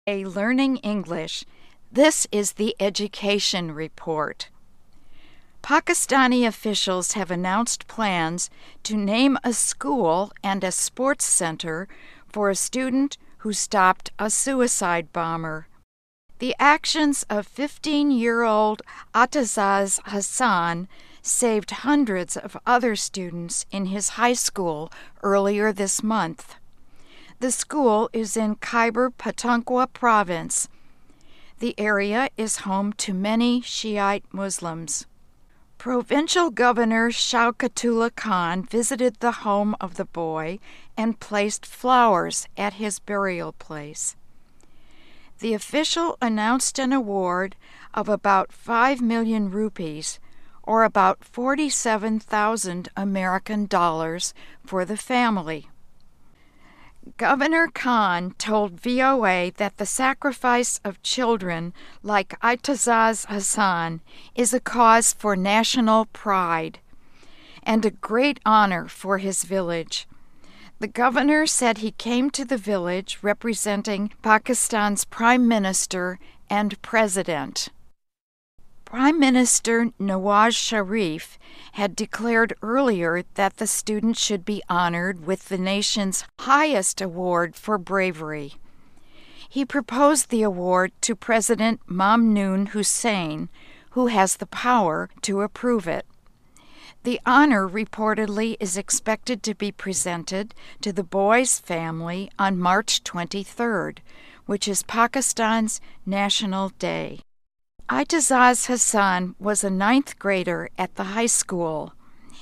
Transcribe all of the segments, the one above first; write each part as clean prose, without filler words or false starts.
Learning English. This is the Education Report. Pakistani officials have announced plans to name a school and a sports center for a student who stopped a suicide bomber. The actions of 15-year-old Atazaz Hassan saved hundreds of other students in his high school earlier this month. The school is in Khyber Pakhtunkhwa province. The area is home to many Shiite Muslims. Provincial Governor Shauqatullah Khan visited the home of the boy and placed flowers at his burial place. The official announced an award of about 5 million rupees, or about 47,000 American dollars, for the family. Governor Khan told VOA that the sacrifice of children like Atazaz Hassan is a cause for national pride and a great honor for his village. The governor said he came to the village representing Pakistan's Prime Minister and President. Prime Minister Nawaz Sharif had declared earlier that the student should be honored with the nation's highest award for bravery. He proposed the award to President Mamnoon Hussein, who has the power to approve it. The honor reportedly is expected to be presented to the boy's family on March 23rd, which is Pakistan's National Day. Atazaz Hassan was a 9th grader at the high school.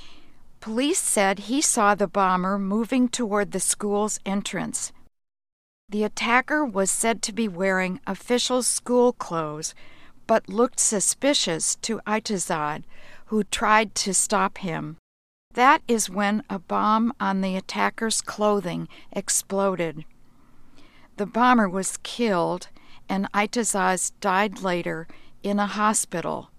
Police said he saw the bomber moving toward the school's entrance. The attacker was said to be wearing official school clothes, but looked suspicious to Atazaz, who tried to stop him. That is when a bomb on the attacker's clothing exploded. The bomber was killed, and Atazaz died later in a hospital.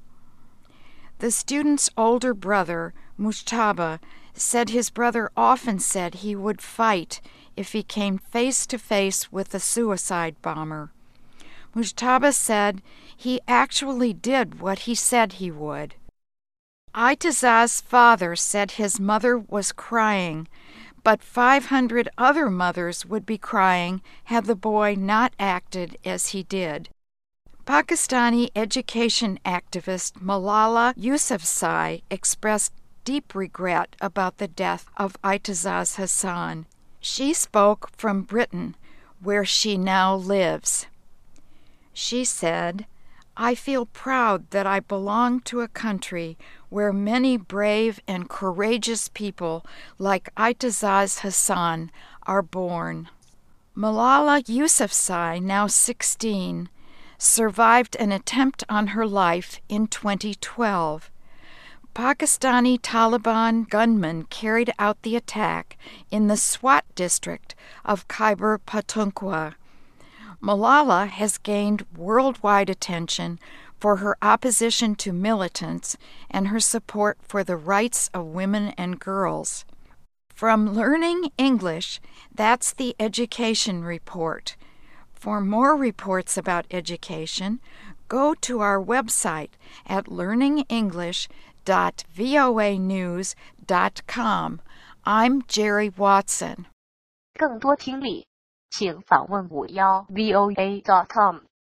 The student's older brother, Mujtaba, said his brother often said he would fight if he came face to face with a suicide bomber. Mujtaba said he actually did what he said he would. Atazaz's father said his mother was crying, but 500 other mothers would be crying had the boy not acted as he did. Pakistani education activist Malala Yousafzai expressed deep regret about the death of Atazaz Hassan. She spoke from Britain, where she now lives. She said, "I feel proud that I belong to a country where many brave and courageous people like Atazaz Hassan are born." Malala Yousafzai, now 16, survived an attempt on her life in 2012. Pakistani Taliban gunmen carried out the attack in the Swat district of Khyber Pakhtunkhwa. Malala has gained worldwide attention for her opposition to militants and her support for the rights of women and girls. From Learning English, that's the Education Report. For more reports about education, go to our website at learningenglish.voanews.com. I'm Jerry Watson. 更多听力，请访问51voa.com。